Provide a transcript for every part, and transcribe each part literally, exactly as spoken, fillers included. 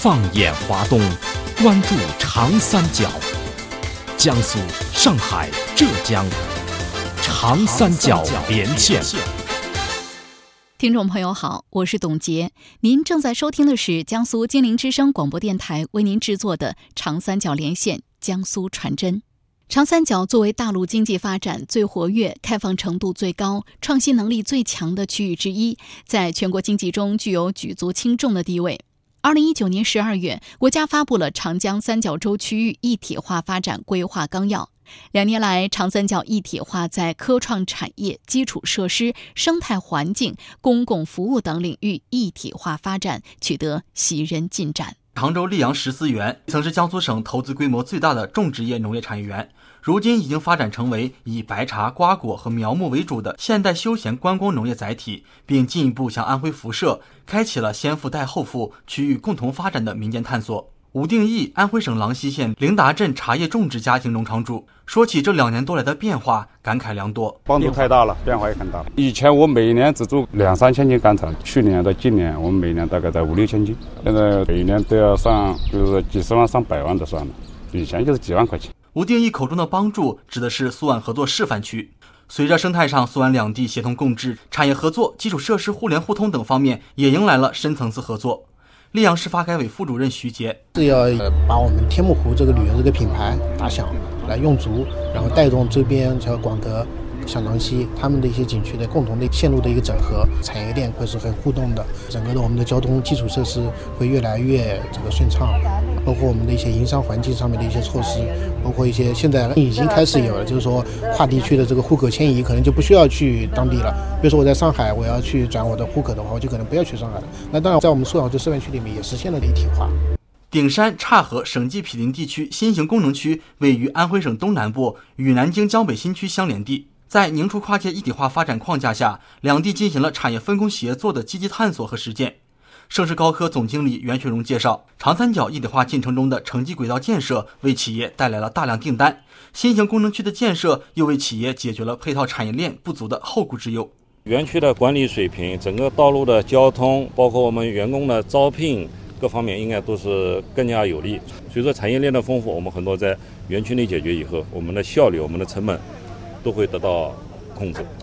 放眼华东，关注长三角，江苏、上海、浙江，长三角连线。 听众朋友好，我是董洁，您正在收听的是江苏金陵之声广播电台为您制作的长三角连线江苏传真。长三角作为大陆经济发展最活跃、开放程度最高、创新能力最强的区域之一，在全国经济中具有举足轻重的地位。二零一九年十二月，国家发布了长江三角洲区域一体化发展规划纲要。两年来，长三角一体化在科创产业、基础设施、生态环境、公共服务等领域一体化发展取得喜人进展。 常州溧阳石丝园曾是江苏省投资规模最大的种植业农业产业园，如今已经发展成为以白茶、瓜果和苗木为主的现代休闲观光农业载体，并进一步向安徽辐射开启了先富带后富、区域共同发展的民间探索。武定义，安徽省郎溪县灵达镇茶叶种植家庭农场主，说起这两年多来的变化，感慨良多。 帮助太大了，变化也很大。以前我每年只种两三千斤甘草，去年到今年我们每年大概在五六千斤，现在每年都要上，就是几十万上百万的算了，以前就是几万块钱。 吴定义口中的帮助指的是苏皖合作示范区。随着生态上苏皖两地协同共治，产业合作、基础设施互联互通等方面也迎来了深层次合作。溧阳市发改委副主任徐杰是要把我们天目湖这个旅游这个品牌打响来用足，然后带动周边像广德、小郎溪他们的一些景区的共同的线路的一个整合，产业链会是很互动的，整个的我们的交通基础设施会越来越这个顺畅，包括我们的一些营商环境上面的一些措施，包括一些现在已经开始有了，就是说跨地区的这个户口迁移可能就不需要去当地了。比如说我在上海，我要去转我的户口的话，我就可能不要去上海了。那当然，在我们苏皖这示范区里面也实现了一体化。 顶山、岔河省际毗邻地区新型工程区位于安徽省东南部，与南京江北新区相连地。在宁出跨界一体化发展框架下，两地进行了产业分工协作的积极探索和实践。盛世高科总经理袁学荣介绍，长三角一体化进程中的城际轨道建设为企业带来了大量订单，新型工程区的建设又为企业解决了配套产业链不足的后顾之忧。 园区的管理水平、整个道路的交通，包括我们员工的招聘各方面应该都是更加有利。随着产业链的丰富，我们很多在园区内解决以后，我们的效率、我们的成本都会得到控制。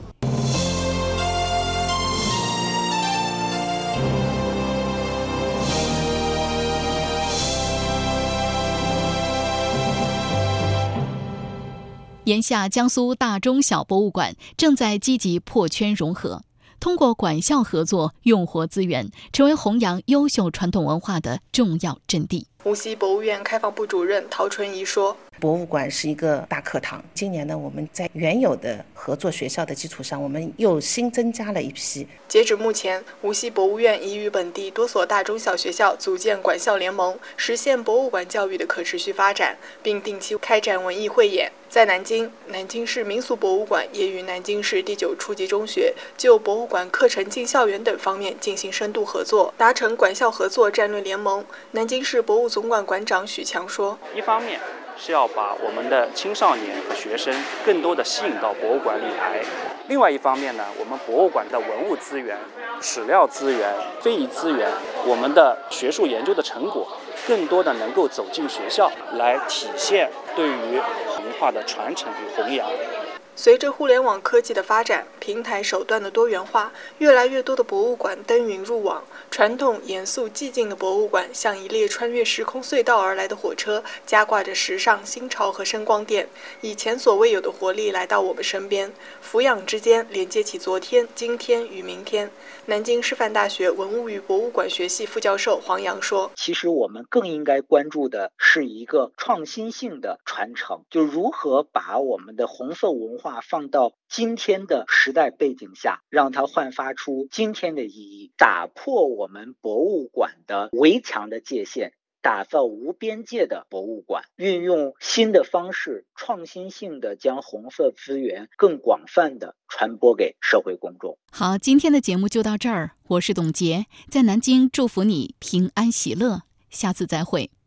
眼下，江苏大中小博物馆正在积极破圈融合，通过馆校合作，用活资源，成为弘扬优秀传统文化的重要阵地。 无锡博物院开放部主任陶纯怡说， 博物馆是一个大课堂，今年呢，我们在原有的合作学校的基础上，我们又新增加了一批。 截止目前，无锡博物院已与本地多所大中小学校组建馆校联盟，实现博物馆教育的可持续发展，并定期开展文艺汇演。在南京，南京市民俗博物馆也与南京市第九初级中学就博物馆课程进校园等方面进行深度合作，达成馆校合作战略联盟。南京市博物总馆馆长许强说， 一方面是要把我们的青少年和学生更多的吸引到博物馆里来，另外一方面呢，我们博物馆的文物资源、史料资源、非遗资源，我们的学术研究的成果更多的能够走进学校，来体现对于文化的传承与弘扬。 随着互联网科技的发展，平台手段的多元化，越来越多的博物馆登云入网，传统严肃寂静的博物馆像一列穿越时空隧道而来的火车，夹挂着时尚、新潮和声光电，以前所未有的活力来到我们身边，俯仰之间连接起昨天、今天与明天。南京师范大学文物与博物馆学系副教授黄洋说， 其实我们更应该关注的是一个创新性的传承，就如何把我们的红色文化放到今天的时代背景下，让它焕发出今天的意义，打破我们博物馆的围墙的界限，打造无边界的博物馆，运用新的方式，创新性的将红色资源更广泛的传播给社会公众。 好，今天的节目就到这儿，我是董洁，在南京祝福你平安喜乐，下次再会。